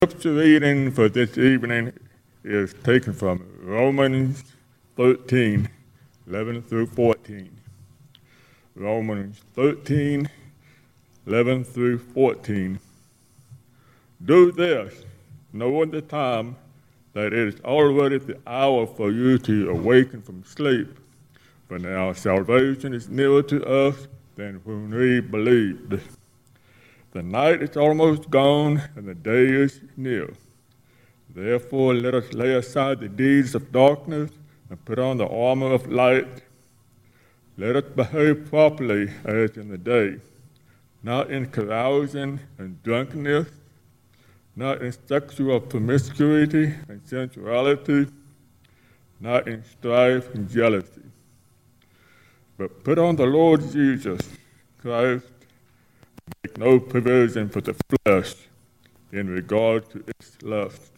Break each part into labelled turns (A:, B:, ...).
A: Scripture reading for this evening is taken from Romans 13, 11 through 14. Romans 13, 11 through 14. Do this, knowing the time that it is already the hour for you to awaken from sleep. For now salvation is nearer to us than when we believed. The night is almost gone, and the day is near. Therefore, let us lay aside the deeds of darkness and put on the armor of light. Let us behave properly as in the day, not in carousing and drunkenness, not in sexual promiscuity and sensuality, not in strife and jealousy. But put on the Lord Jesus Christ. Make no provision for the flesh in regard to its lust.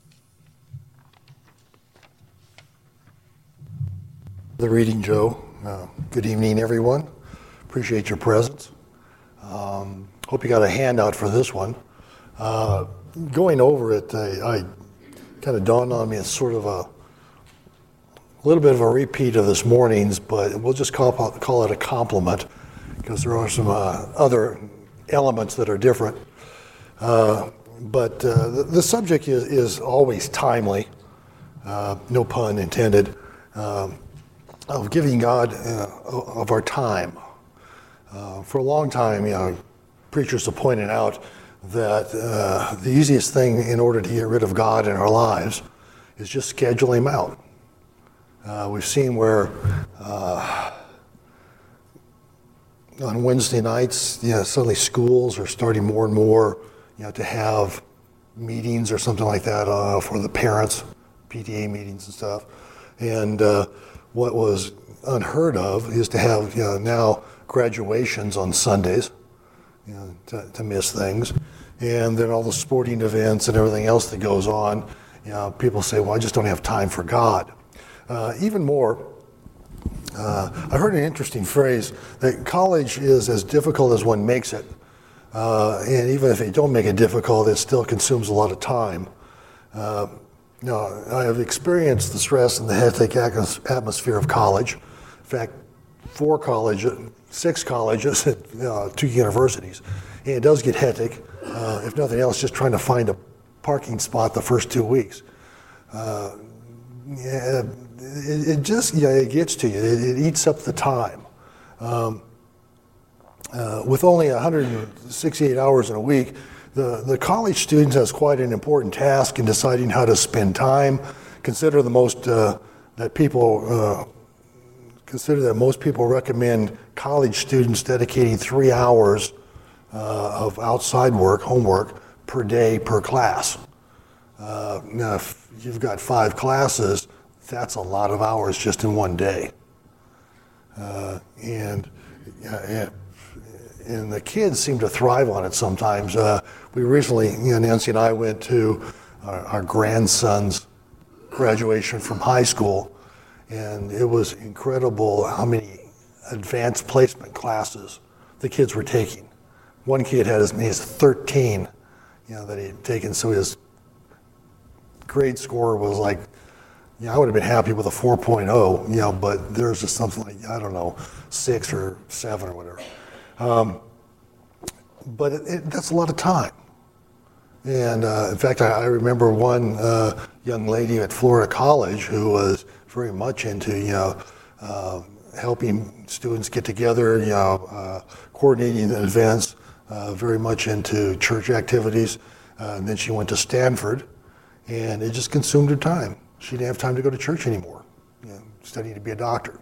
B: The reading, Joe. Good evening, everyone. Appreciate your presence. Hope you got a handout for this one. Going over it, I kind of dawned on me as sort of a little bit of a repeat of this morning's, but we'll just call it a compliment because there are some other elements that are different. But the subject is always timely, no pun intended, of giving God of our time. For a long time, preachers have pointed out that the easiest thing in order to get rid of God in our lives is just schedule him out. We've seen where on Wednesday nights, suddenly schools are starting more and more, to have meetings or something like that for the parents, PTA meetings and stuff. And what was unheard of is to have now graduations on Sundays, to miss things, and then all the sporting events and everything else that goes on. People say, "Well, I just don't have time for God." Even more. I heard an interesting phrase that college is as difficult as one makes it. And even if they don't make it difficult, it still consumes a lot of time. I have experienced the stress and the hectic atmosphere of college. In fact, 6 colleges, and 2 universities. And it does get hectic. If nothing else, just trying to find a parking spot the first 2 weeks. It gets to you. It eats up the time. With only 168 hours in a week, the college student has quite an important task in deciding how to spend time. Consider that most people recommend college students dedicating 3 hours of outside work, homework, per day per class. Now, if you've got 5 classes, that's a lot of hours just in one day. And the kids seem to thrive on it sometimes. We recently, Nancy and I went to our grandson's graduation from high school, and it was incredible how many advanced placement classes the kids were taking. One kid had as many as 13, that he had taken, so his grade score was like, I would have been happy with a 4.0, but there's just something like, 6 or 7 or whatever. But that's a lot of time. And in fact, I remember one young lady at Florida College who was very much into, helping students get together, coordinating events, very much into church activities. And then she went to Stanford, and it just consumed her time. She didn't have time to go to church anymore, studying to be a doctor.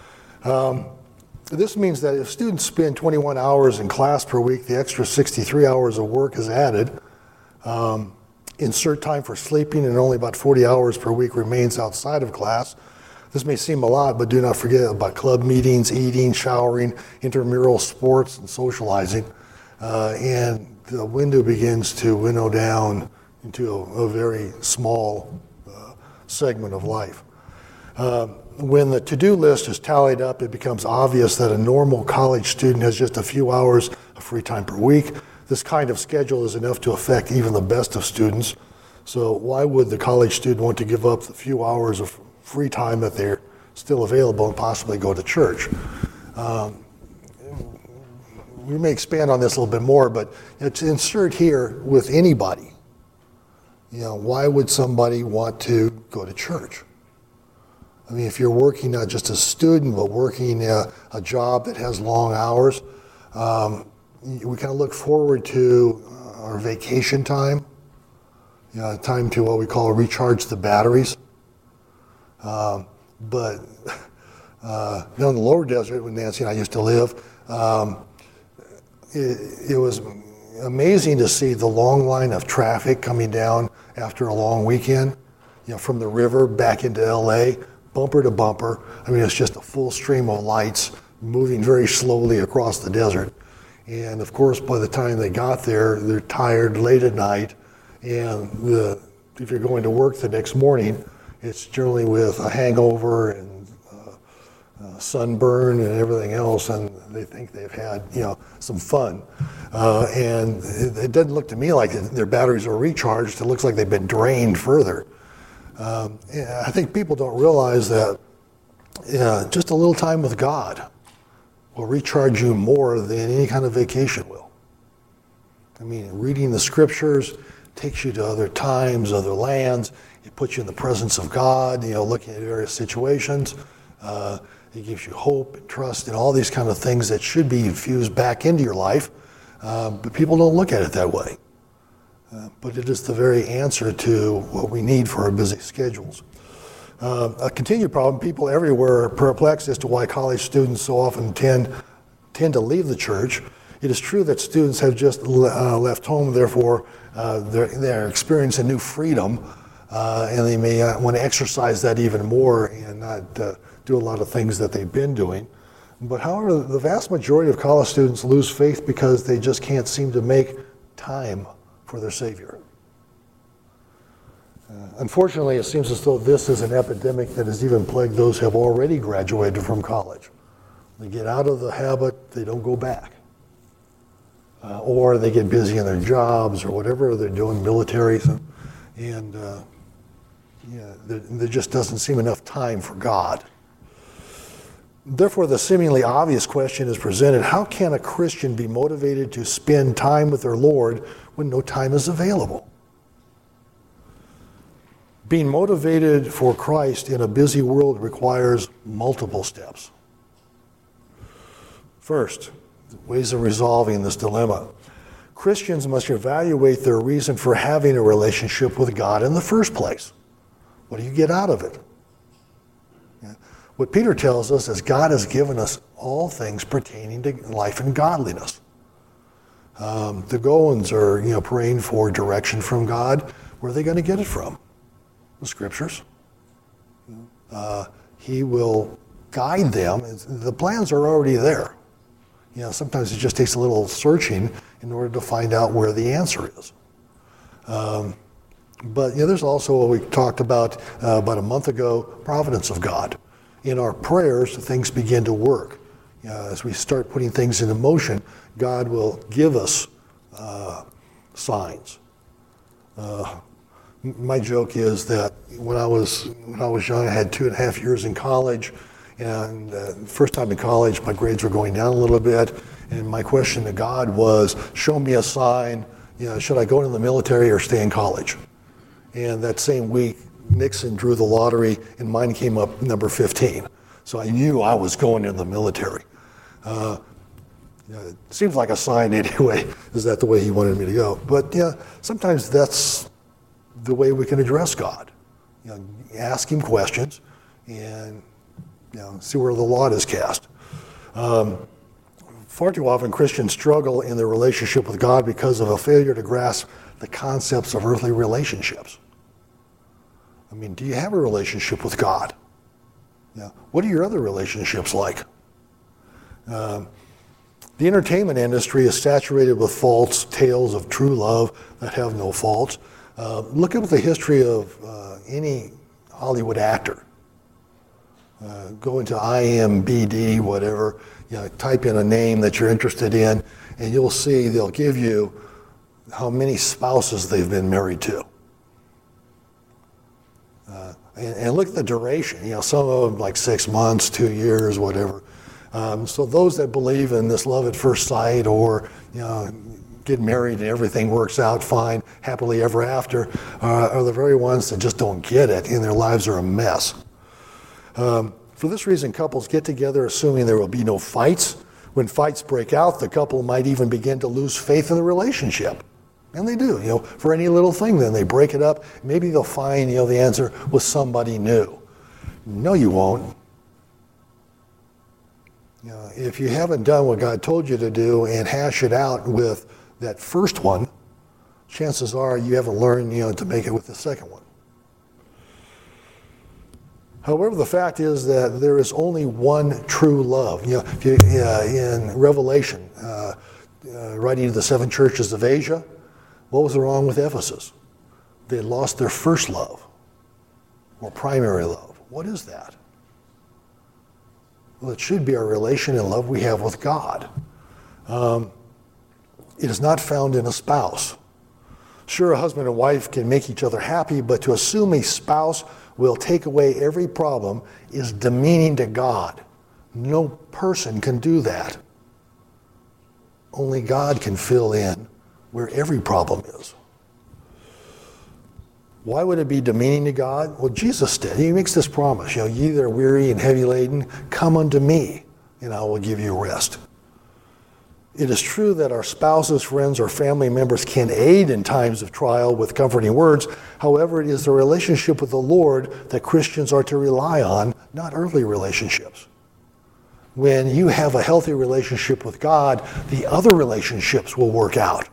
B: This means that if students spend 21 hours in class per week, the extra 63 hours of work is added. Insert time for sleeping, and only about 40 hours per week remains outside of class. This may seem a lot, but do not forget about club meetings, eating, showering, intramural sports, and socializing. And the window begins to winnow down into a very small segment of life. When the to-do list is tallied up, it becomes obvious that a normal college student has just a few hours of free time per week. This kind of schedule is enough to affect even the best of students. So why would the college student want to give up the few hours of free time that they're still available and possibly go to church? We may expand on this a little bit more, but to insert here with anybody, why would somebody want to go to church? I mean, if you're working not just as a student, but working a job that has long hours, we kind of look forward to our vacation time, time to what we call recharge the batteries. But in the lower desert, when Nancy and I used to live, it was amazing to see the long line of traffic coming down after a long weekend, from the river back into LA, bumper to bumper. I mean, it's just a full stream of lights moving very slowly across the desert. And of course, by the time they got there, they're tired late at night. And if you're going to work the next morning, it's generally with a hangover and sunburn and everything else, and they think they've had some fun. And it doesn't look to me like their batteries are recharged. It looks like they've been drained further. I think people don't realize that just a little time with God will recharge you more than any kind of vacation will. I mean, reading the scriptures takes you to other times, other lands. It puts you in the presence of God, looking at various situations. It gives you hope and trust and all these kind of things that should be infused back into your life. But people don't look at it that way. But it is the very answer to what we need for our busy schedules. A continued problem, people everywhere are perplexed as to why college students so often tend to leave the church. It is true that students have just left home, therefore they're experiencing new freedom, and they may want to exercise that even more and not do a lot of things that they've been doing. But however, the vast majority of college students lose faith because they just can't seem to make time for their Savior. Unfortunately, it seems as though this is an epidemic that has even plagued those who have already graduated from college. They get out of the habit, they don't go back. Or they get busy in their jobs or whatever they're doing, military, and there just doesn't seem enough time for God. Therefore, the seemingly obvious question is presented: how can a Christian be motivated to spend time with their Lord when no time is available? Being motivated for Christ in a busy world requires multiple steps. First, ways of resolving this dilemma. Christians must evaluate their reason for having a relationship with God in the first place. What do you get out of it? What Peter tells us is God has given us all things pertaining to life and godliness. The Goins are, praying for direction from God. Where are they going to get it from? The Scriptures. He will guide them. The plans are already there. Sometimes it just takes a little searching in order to find out where the answer is. But there's also what we talked about a month ago, providence of God. In our prayers, things begin to work. As we start putting things into motion, God will give us signs. My joke is that when I was young, I had 2.5 years in college, and first time in college, my grades were going down a little bit, and my question to God was, show me a sign, should I go into the military or stay in college? And that same week, Nixon drew the lottery, and mine came up number 15. So I knew I was going into the military. It seems like a sign anyway. Is that the way he wanted me to go? But sometimes that's the way we can address God. Ask him questions and see where the lot is cast. Far too often Christians struggle in their relationship with God because of a failure to grasp the concepts of earthly relationships. I mean, do you have a relationship with God? What are your other relationships like? The entertainment industry is saturated with false tales of true love that have no faults. Look at the history of any Hollywood actor. Go into IMBD, whatever, type in a name that you're interested in, and you'll see they'll give you how many spouses they've been married to. And look at the duration. Some of them like 6 months, 2 years, whatever. So those that believe in this love at first sight, or get married and everything works out fine, happily ever after, are the very ones that just don't get it, and their lives are a mess. For this reason, couples get together assuming there will be no fights. When fights break out, the couple might even begin to lose faith in the relationship. And they do, for any little thing. Then they break it up. Maybe they'll find, the answer with somebody new. No, you won't. If you haven't done what God told you to do and hash it out with that first one, chances are you haven't learned, to make it with the second one. However, the fact is that there is only one true love. If you, in Revelation, writing to the 7 churches of Asia, what was wrong with Ephesus? They had lost their first love, or primary love. What is that? Well, it should be our relation and love we have with God. It is not found in a spouse. Sure, a husband and wife can make each other happy, but to assume a spouse will take away every problem is demeaning to God. No person can do that. Only God can fill in where every problem is. Why would it be demeaning to God? Well, Jesus did. He makes this promise, ye that are weary and heavy laden, come unto me, and I will give you rest. It is true that our spouses, friends, or family members can aid in times of trial with comforting words. However, it is the relationship with the Lord that Christians are to rely on, not earthly relationships. When you have a healthy relationship with God, the other relationships will work out.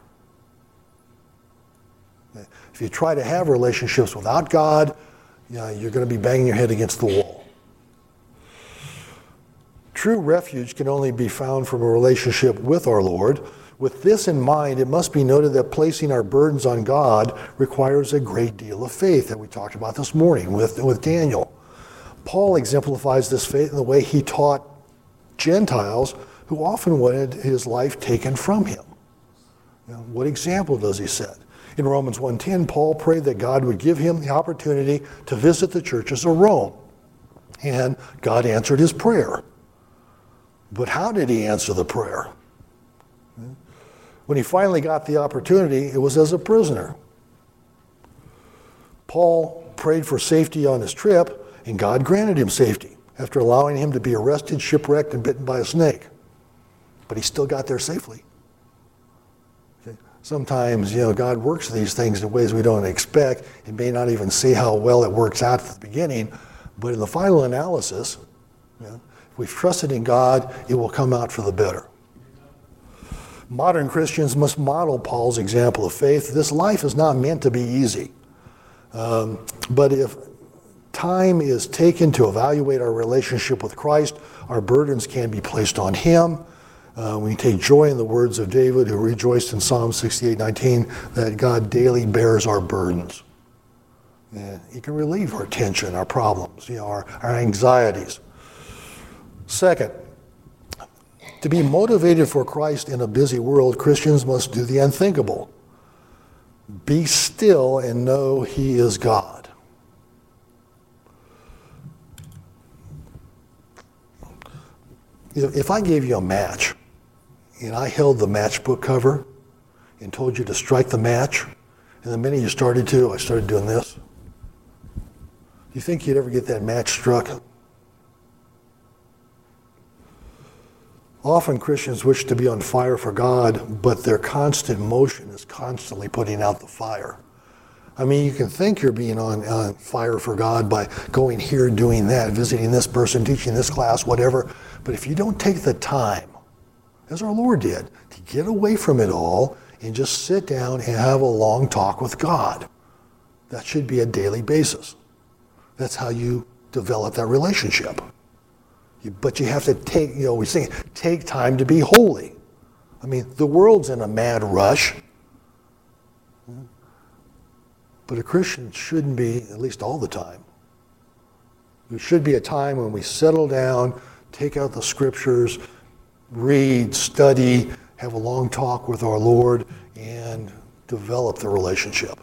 B: If you try to have relationships without God, you're going to be banging your head against the wall. True refuge can only be found from a relationship with our Lord. With this in mind, it must be noted that placing our burdens on God requires a great deal of faith that we talked about this morning with Daniel. Paul exemplifies this faith in the way he taught Gentiles who often wanted his life taken from him. What example does he set? In Romans 1:10, Paul prayed that God would give him the opportunity to visit the churches of Rome. And God answered his prayer. But how did he answer the prayer? When he finally got the opportunity, it was as a prisoner. Paul prayed for safety on his trip, and God granted him safety after allowing him to be arrested, shipwrecked, and bitten by a snake. But he still got there safely. Sometimes, God works these things in ways we don't expect and may not even see how well it works out at the beginning. But in the final analysis, if we've trusted in God, it will come out for the better. Modern Christians must model Paul's example of faith. This life is not meant to be easy. But if time is taken to evaluate our relationship with Christ, our burdens can be placed on him. We take joy in the words of David, who rejoiced in Psalm 68:19, that God daily bears our burdens. And he can relieve our tension, our problems, our anxieties. Second, to be motivated for Christ in a busy world, Christians must do the unthinkable. Be still and know he is God. If I gave you a match, and I held the matchbook cover and told you to strike the match, and the minute you started to, I started doing this, do you think you'd ever get that match struck? Often Christians wish to be on fire for God, but their constant motion is constantly putting out the fire. I mean, you can think you're being on fire for God by going here, doing that, visiting this person, teaching this class, whatever. But if you don't take the time, as our Lord did, to get away from it all and just sit down and have a long talk with God, that should be a daily basis. That's how you develop that relationship. But you have to take time to be holy. I mean, the world's in a mad rush. But a Christian shouldn't be, at least all the time, There should be a time when we settle down, take out the scriptures, read, study, have a long talk with our Lord, and develop the relationship.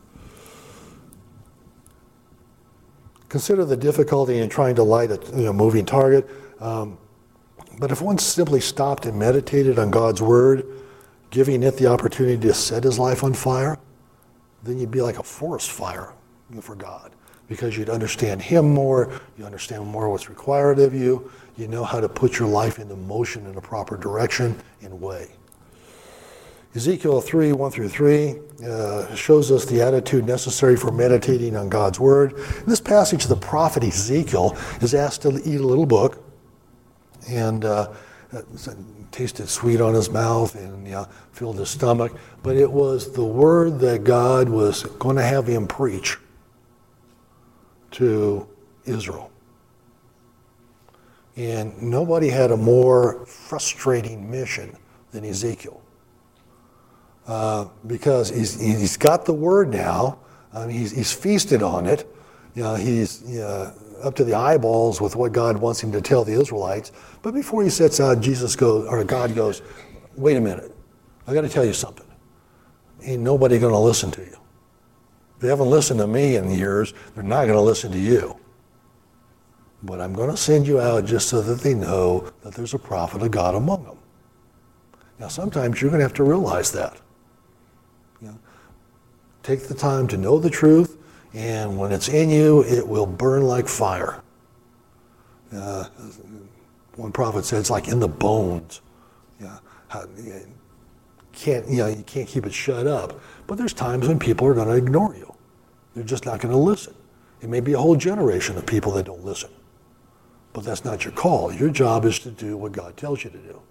B: Consider the difficulty in trying to light a moving target. But if one simply stopped and meditated on God's word, giving it the opportunity to set his life on fire, then you'd be like a forest fire for God, because you'd understand him more, you understand more what's required of you, you know how to put your life into motion in a proper direction and way. Ezekiel 3, 1-3 shows us the attitude necessary for meditating on God's word. In this passage, the prophet Ezekiel is asked to eat a little book, and tasted sweet on his mouth and filled his stomach. But it was the word that God was going to have him preach to Israel. And nobody had a more frustrating mission than Ezekiel. Because he's got the word now. He's feasted on it. He's up to the eyeballs with what God wants him to tell the Israelites. But before he sets out, God goes, wait a minute, I got to tell you something. Ain't nobody going to listen to you. They haven't listened to me in years. They're not going to listen to you. But I'm going to send you out just so that they know that there's a prophet of God among them. Now, sometimes you're going to have to realize that. Take the time to know the truth, and when it's in you, it will burn like fire. One prophet said it's like in the bones. You can't keep it shut up. But there's times when people are going to ignore you. They're just not going to listen. It may be a whole generation of people that don't listen. But that's not your call. Your job is to do what God tells you to do.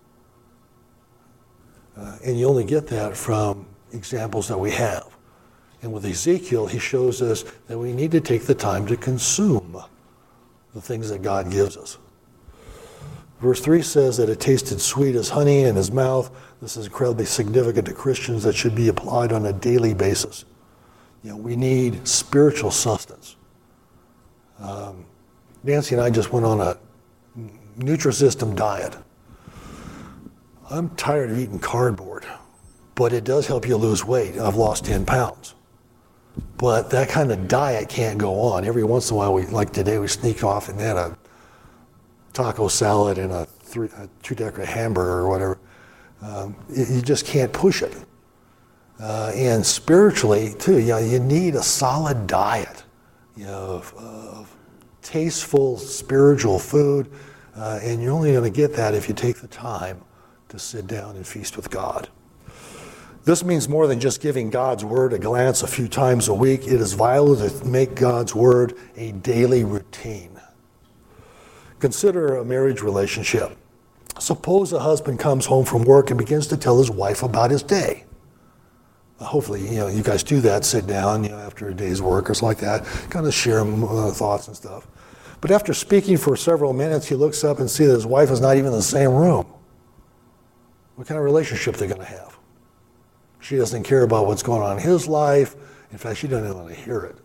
B: And you only get that from examples that we have. And with Ezekiel, he shows us that we need to take the time to consume the things that God gives us. Verse 3 says that it tasted sweet as honey in his mouth. This is incredibly significant to Christians that should be applied on a daily basis. We need spiritual sustenance. Nancy and I just went on a Nutrisystem diet. I'm tired of eating cardboard, but it does help you lose weight. I've lost 10 pounds. But that kind of diet can't go on. Every once in a while, like today, we sneak off and had a taco salad and a two-decker hamburger or whatever. You just can't push it. And spiritually, too, you need a solid diet of tasteful spiritual food. And you're only going to get that if you take the time to sit down and feast with God. This means more than just giving God's word a glance a few times a week. It is vital to make God's word a daily routine. Consider a marriage relationship. Suppose a husband comes home from work and begins to tell his wife about his day. Hopefully, you guys do that, sit down, after a day's work or something like that, kind of share thoughts and stuff. But after speaking for several minutes, he looks up and sees that his wife is not even in the same room. What kind of relationship are they going to have? She doesn't care about what's going on in his life. In fact, she doesn't even want to hear it.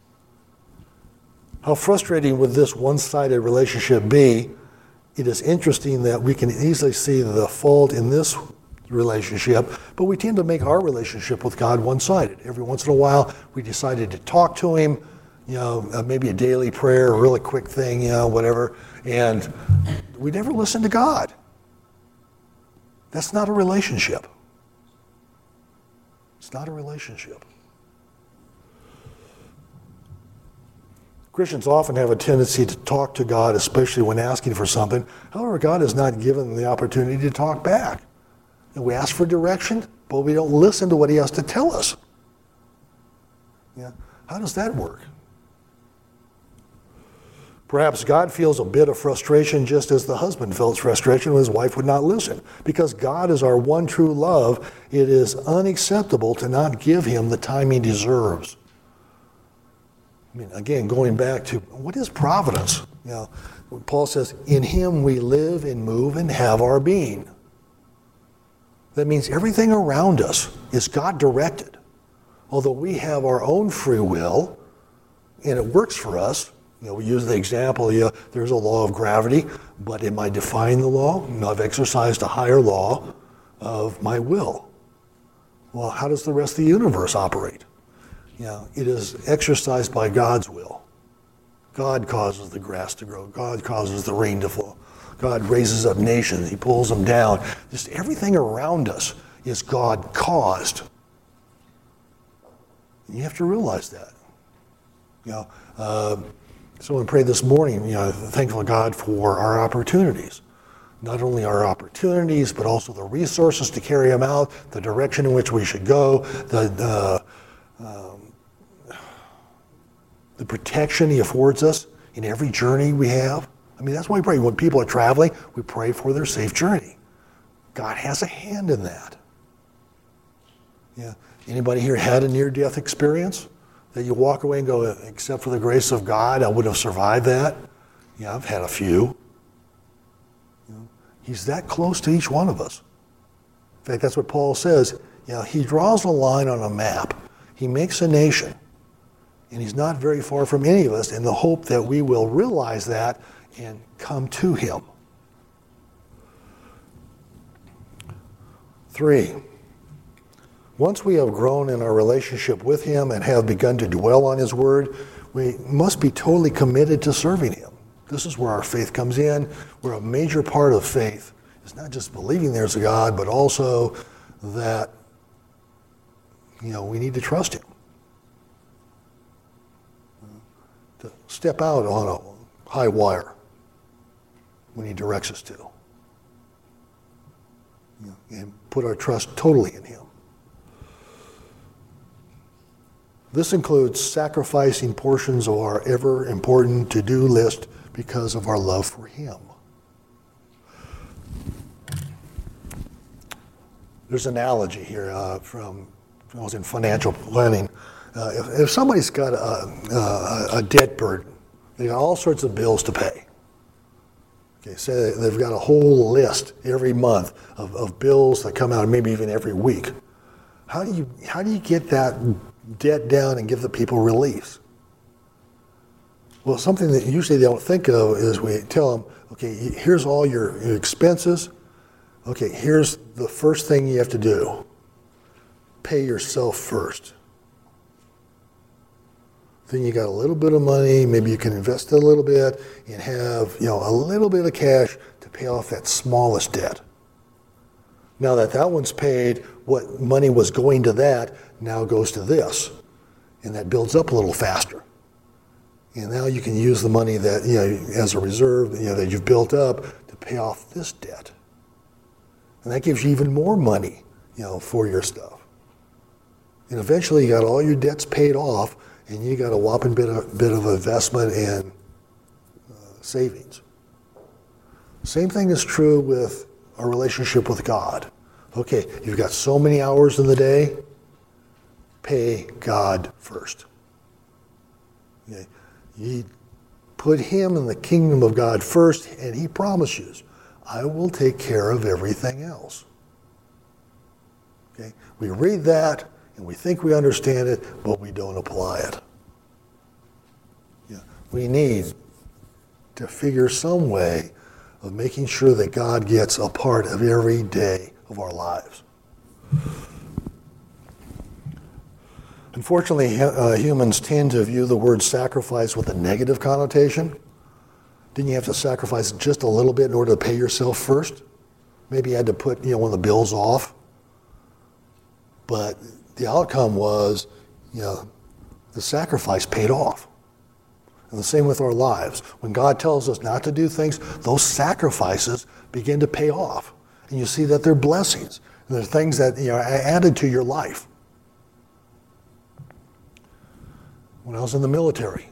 B: How frustrating would this one-sided relationship be? It is interesting that we can easily see the fault in this relationship, but we tend to make our relationship with God one-sided. Every once in a while, we decided to talk to him, maybe a daily prayer, a really quick thing, whatever, and we never listen to God. That's not a relationship. It's not a relationship. Christians often have a tendency to talk to God, especially when asking for something. However, God has not given them the opportunity to talk back. And we ask for direction, but we don't listen to what he has to tell us. How does that work? Perhaps God feels a bit of frustration just as the husband felt frustration when his wife would not listen. Because God is our one true love, it is unacceptable to not give him the time he deserves. Again, going back to what is providence? Paul says, in him we live and move and have our being. That means everything around us is God-directed. Although we have our own free will, and it works for us, We use the example, there's a law of gravity, but am I defying the law? No, I've exercised a higher law of my will. Well, how does the rest of the universe operate? It is exercised by God's will. God causes the grass to grow. God causes the rain to fall. God raises up nations. He pulls them down. Just everything around us is God caused. You have to realize that. Someone prayed this morning, thankful to God for our opportunities. Not only our opportunities, but also the resources to carry them out, the direction in which we should go, the protection He affords us in every journey we have. That's why we pray. When people are traveling, we pray for their safe journey. God has a hand in that. Anybody here had a near-death experience that you walk away and go, except for the grace of God, I would have survived that? I've had a few. He's that close to each one of us. In fact, that's what Paul says. He draws a line on a map. He makes a nation. And He's not very far from any of us in the hope that we will realize that and come to Him. 3, once we have grown in our relationship with Him and have begun to dwell on His Word, we must be totally committed to serving Him. This is where our faith comes in, where a major part of faith is not just believing there's a God, but also that, we need to trust Him. To step out on a high wire when He directs us to. And put our trust totally in Him. This includes sacrificing portions of our ever important to-do list because of our love for Him. There's an analogy here from when I was in financial planning. If somebody's got a debt burden, they got all sorts of bills to pay. Okay, say they've got a whole list every month of bills that come out, maybe even every week. How do you get that debt down and give the people relief? Well, something that usually they don't think of is we tell them, okay, here's all your expenses. Okay, here's the first thing you have to do. Pay yourself first. Then you got a little bit of money, maybe you can invest a little bit and have, a little bit of cash to pay off that smallest debt. Now that one's paid, what money was going to that now goes to this. And that builds up a little faster. And now you can use the money that, as a reserve, that you've built up to pay off this debt. And that gives you even more money, for your stuff. And eventually you got all your debts paid off, and you got a whopping bit of investment and savings. Same thing is true with our relationship with God. Okay, you've got so many hours in the day, pay God first. Okay. You put Him in the kingdom of God first, and He promises, I will take care of everything else. Okay, we read that, and we think we understand it, but we don't apply it. We need to figure some way of making sure that God gets a part of every day of our lives. Unfortunately, humans tend to view the word sacrifice with a negative connotation. Didn't you have to sacrifice just a little bit in order to pay yourself first? Maybe you had to put one of the bills off. But the outcome was, the sacrifice paid off. And the same with our lives. When God tells us not to do things, those sacrifices begin to pay off. And you see that they're blessings. And they're things that are added to your life. When I was in the military,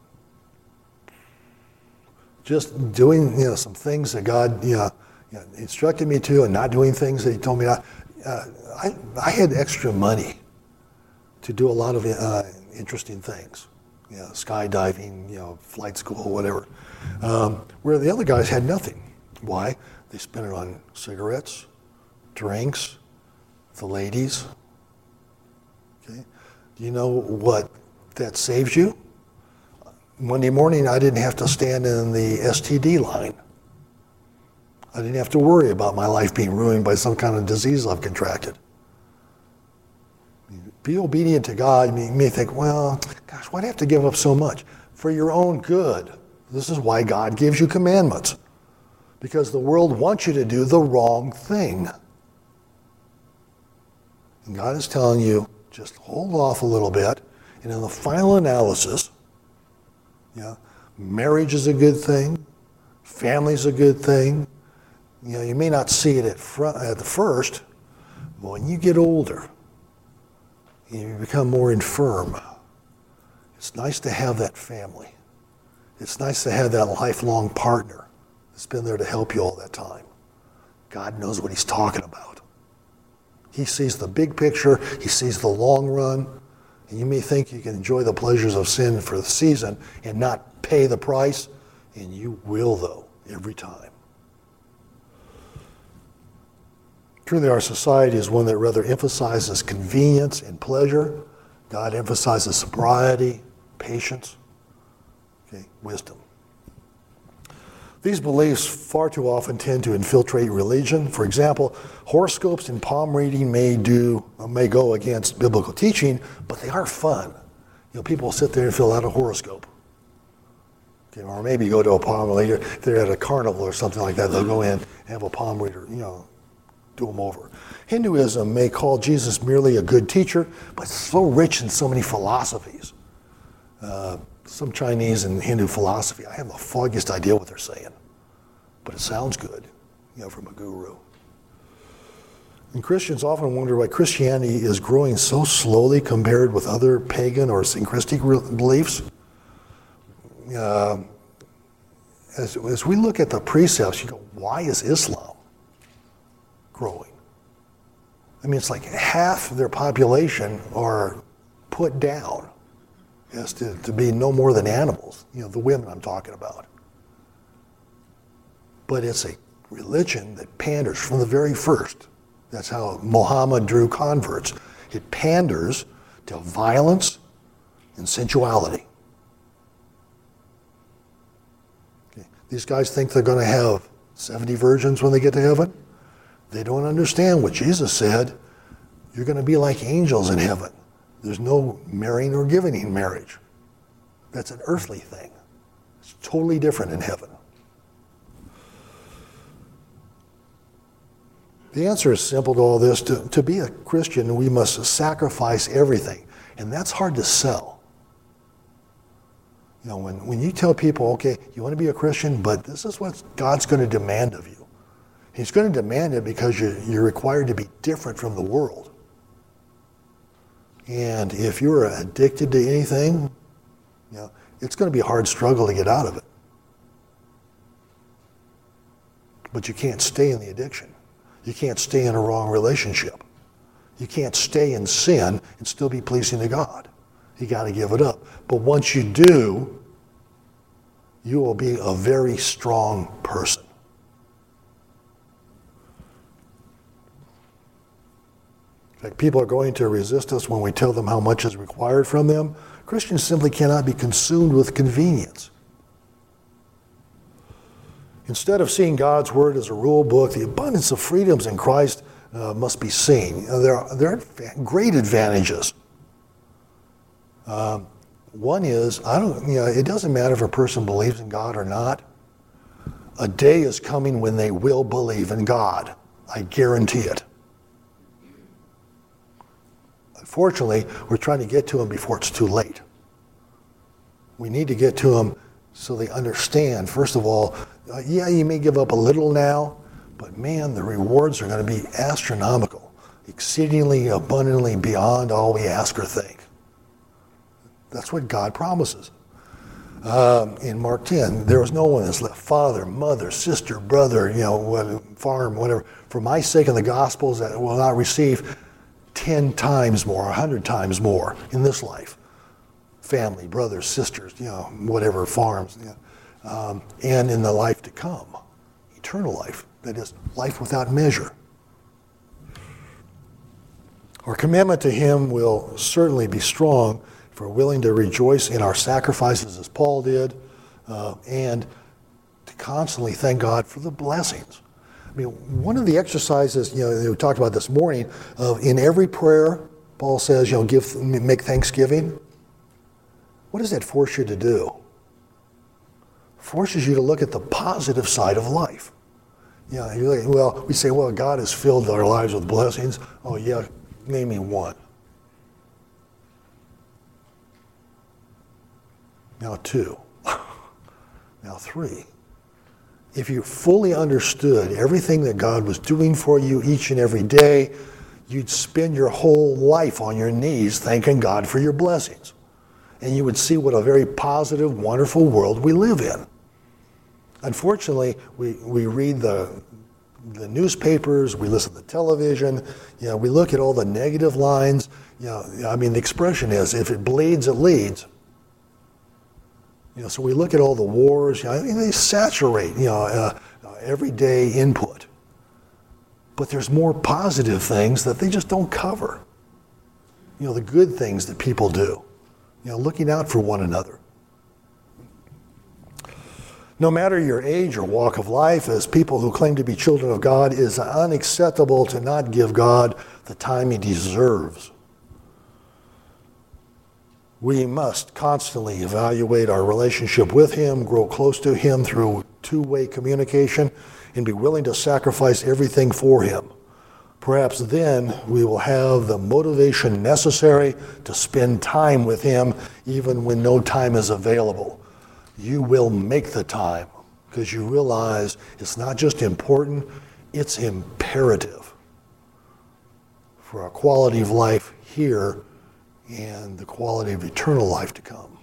B: just doing some things that God instructed me to and not doing things that He told me not. I had extra money to do a lot of interesting things. Skydiving, flight school, whatever. Where the other guys had nothing. Why? They spent it on cigarettes, drinks, the ladies. Okay? Do you know what that saves you? Monday morning, I didn't have to stand in the STD line. I didn't have to worry about my life being ruined by some kind of disease I've contracted. Be obedient to God. You may think, well, gosh, why'd I have to give up so much? For your own good. This is why God gives you commandments. Because the world wants you to do the wrong thing. And God is telling you, just hold off a little bit. And in the final analysis, marriage is a good thing. Family's a good thing. You may not see it at the first, but when you get older, you become more infirm. It's nice to have that family. It's nice to have that lifelong partner that's been there to help you all that time. God knows what he's talking about. He sees the big picture. He sees the long run. And you may think you can enjoy the pleasures of sin for the season and not pay the price, and you will, though, every time. Truly, our society is one that rather emphasizes convenience and pleasure. God emphasizes sobriety, patience, wisdom. These beliefs far too often tend to infiltrate religion. For example, horoscopes and palm reading may go against biblical teaching, but they are fun. People will sit there and fill out a horoscope. Or maybe go to a palm reader. If they're at a carnival or something like that, they'll go in and have a palm reader, do them over. Hinduism may call Jesus merely a good teacher, but it's so rich in so many philosophies. Some Chinese and Hindu philosophy, I have the foggiest idea what they're saying, but it sounds good, from a guru. And Christians often wonder why Christianity is growing so slowly compared with other pagan or syncretic beliefs. As we look at the precepts, you go, why is Islam growing? I mean, it's like half their population are put down as to be no more than animals, the women I'm talking about. But it's a religion that panders from the very first. That's how Muhammad drew converts. It panders to violence and sensuality. These guys think they're going to have 70 virgins when they get to heaven. They don't understand what Jesus said. You're going to be like angels in heaven. There's no marrying or giving in marriage. That's an earthly thing. It's totally different in heaven. The answer is simple to all this. To be a Christian, we must sacrifice everything. And that's hard to sell. When you tell people, okay, you want to be a Christian, but this is what God's going to demand of you. He's going to demand it because you're required to be different from the world. And if you're addicted to anything, it's going to be a hard struggle to get out of it. But you can't stay in the addiction. You can't stay in a wrong relationship. You can't stay in sin and still be pleasing to God. You got to give it up. But once you do, you will be a very strong person. In fact, people are going to resist us when we tell them how much is required from them. Christians simply cannot be consumed with convenience. Instead of seeing God's Word as a rule book, the abundance of freedoms in Christ must be seen. There are great advantages. One is, it doesn't matter if a person believes in God or not. A day is coming when they will believe in God. I guarantee it. Unfortunately, we're trying to get to them before it's too late. We need to get to them so they understand, first of all, you may give up a little now, but man, the rewards are going to be astronomical, exceedingly abundantly beyond all we ask or think. That's what God promises. In Mark 10, there was no one that's left father, mother, sister, brother, farm, whatever, for my sake and the gospels that will not receive 10 times more, 100 times more in this life. Family, brothers, sisters, whatever, farms, and in the life to come, eternal life, that is, life without measure. Our commitment to Him will certainly be strong if we're willing to rejoice in our sacrifices as Paul did, and to constantly thank God for the blessings. I mean, one of the exercises, that we talked about this morning, in every prayer, Paul says, make thanksgiving. What does that force you to do? Forces you to look at the positive side of life. We say, God has filled our lives with blessings. Oh yeah, name me one. Now 2. Now 3. If you fully understood everything that God was doing for you each and every day, you'd spend your whole life on your knees thanking God for your blessings. And you would see what a very positive, wonderful world we live in. Unfortunately, we read the newspapers, we listen to television, we look at all the negative lines. The expression is, if it bleeds, it leads. So we look at all the wars, they saturate, everyday input. But there's more positive things that they just don't cover. The good things that people do, looking out for one another. No matter your age or walk of life, as people who claim to be children of God, it is unacceptable to not give God the time He deserves. We must constantly evaluate our relationship with Him, grow close to Him through two-way communication, and be willing to sacrifice everything for Him. Perhaps then we will have the motivation necessary to spend time with Him even when no time is available. You will make the time because you realize it's not just important, it's imperative for our quality of life here and the quality of eternal life to come.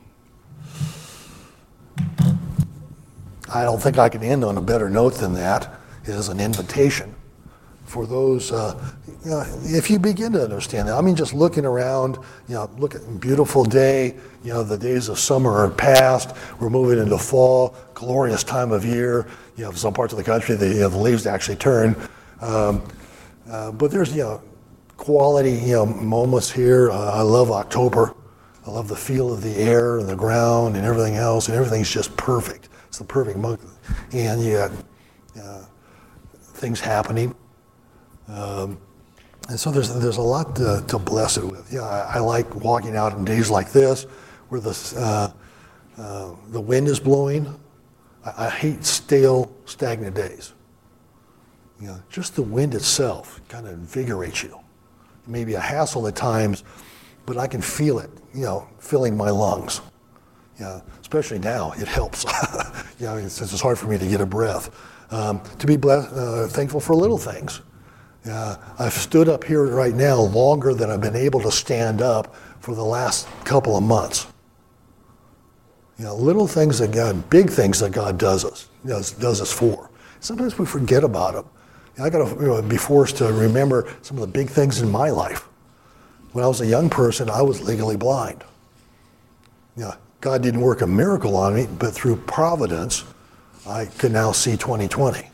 B: I don't think I can end on a better note than that. It is an invitation for those, if you begin to understand that. Just looking around, look at a beautiful day, the days of summer are past, we're moving into fall, glorious time of year. Some parts of the country, the leaves actually turn. But there's, quality, moments here. I love October. I love the feel of the air and the ground and everything else, and everything's just perfect. It's the perfect month. And you got things happening. And so there's a lot to bless it with. I like walking out on days like this where the wind is blowing. I hate stale, stagnant days. Just the wind itself kind of invigorates you. It may be a hassle at times, but I can feel it, filling my lungs. Especially now, it helps. Since it's hard for me to get a breath. To be thankful for little things. I've stood up here right now longer than I've been able to stand up for the last couple of months. Little things that God, big things that God does us for. Sometimes we forget about them. I got to be forced to remember some of the big things in my life. When I was a young person, I was legally blind. God didn't work a miracle on me, but through providence, I can now see 20/20.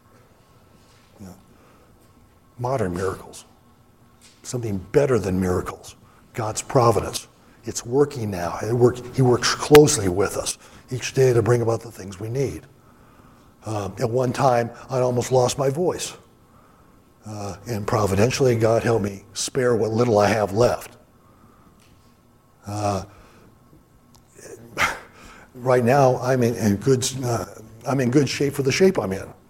B: Modern miracles, something better than miracles, God's providence. It's working now. He works closely with us each day to bring about the things we need. At one time, I almost lost my voice. And providentially, God helped me spare what little I have left. Right now, I'm in good shape for the shape I'm in.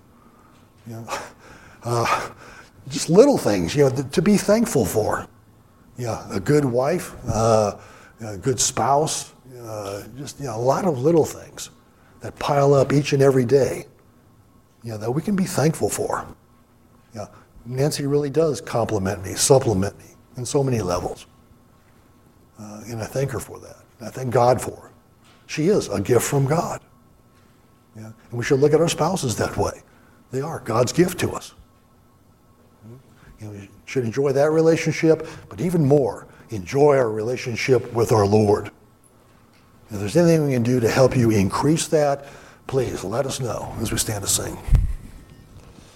B: Just little things, to be thankful for. A good wife, a good spouse, just a lot of little things that pile up each and every day. That we can be thankful for. Nancy really does compliment me, supplement me in so many levels. And I thank her for that. I thank God for her. She is a gift from God. And we should look at our spouses that way. They are God's gift to us. We should enjoy that relationship, but even more, enjoy our relationship with our Lord. If there's anything we can do to help you increase that, please let us know as we stand to sing.